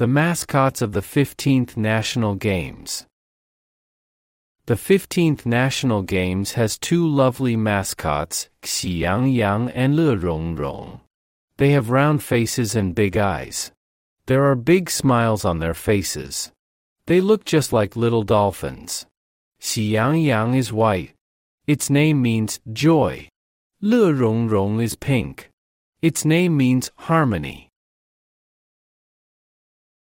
The mascots of the 15th National Games. The 15th National Games has two lovely mascots, Xi Yang Yang and Le Rong Rong. They have round faces and big eyes. There are big smiles on their faces. They look just like little dolphins. Xi Yang Yang is white. Its name means joy. Le Rong Rong is pink. Its name means harmony.